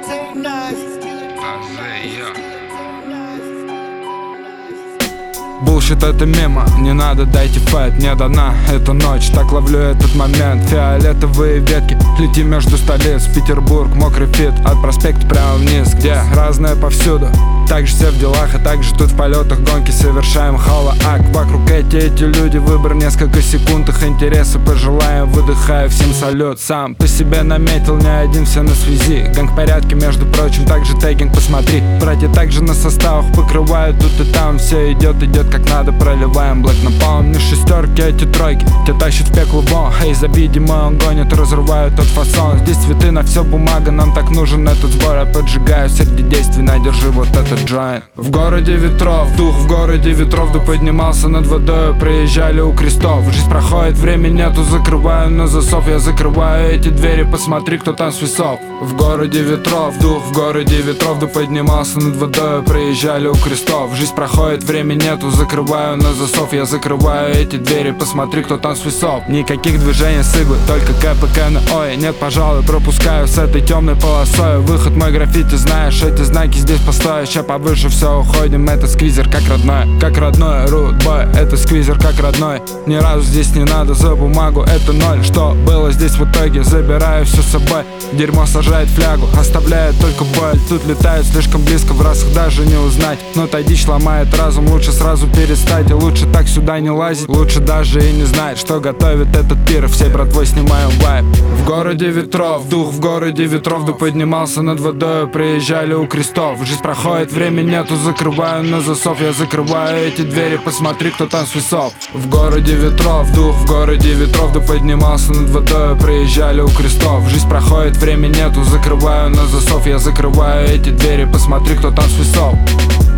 Булшит это мимо, не надо, дайте файт. Мне дана эта ночь, так ловлю этот момент. Фиолетовые ветки, летим между столиц. Петербург, мокрый фит, от проспекта прямо вниз, где разное повсюду. Также все в делах, а также тут в полетах гонки совершаем холоак. Вокруг эти люди, выбор несколько секунд. Их интересы пожелаем, выдыхаю, всем салют. Сам по себе наметил, не один, все на связи. Ганг в порядке, между прочим, также тегинг, посмотри. Братья также на составах покрывают тут и там. Все идет как надо, проливаем блэк напалм. Не шестерки, эти тройки, тебя тащат в пекло вон. Эй, забей, Дима, он гонит, разрывают тот фасон. Здесь цветы на все бумага, нам так нужен этот сбор. Я поджигаю среди действий, надержи вот этот джойнт. В городе ветров, дух в городе ветров. Да поднимался над водой, проезжали у крестов. Жизнь проходит, времени нету, закрываю на засов. Я закрываю эти двери, посмотри, кто там с весов. В городе ветров, дух в городе ветров. Да поднимался над водой, проезжали у крестов. Жизнь проходит, времени нету, закрываю на засов. Я закрываю эти двери, посмотри, кто там с весов. Никаких движений с иглы, только КПК на ой. Нет, пожалуй, пропускаю с этой темной полосой. Выход мой граффити, знаешь, эти знаки здесь постоят. Ща повыше все уходим, это сквизер как родной, рудбой, это сквизер как родной. Ни разу здесь не надо за бумагу, это ноль. Что было здесь в итоге, забираю все с собой. Дерьмо сажает флягу, оставляет только боль. Тут летают слишком близко, в раз их даже не узнать. Но та дичь ломает разум, лучше сразу перестать. И лучше так сюда не лазить, лучше даже и не знать, что готовит этот пир. Всей братвой снимаем вайб. В городе ветров, дух в городе ветров. Да поднимался над водой, проезжали у крестов. Жизнь проходит, времени нету, закрываю на засов. Я закрываю эти двери, посмотри, кто там с весов. В городе ветров, дух в городе ветров. Да поднимался над водой, проезжали у крестов. Жизнь проходит, времени нету, закрываю на засов. Я закрываю эти двери, посмотри, кто там с весов.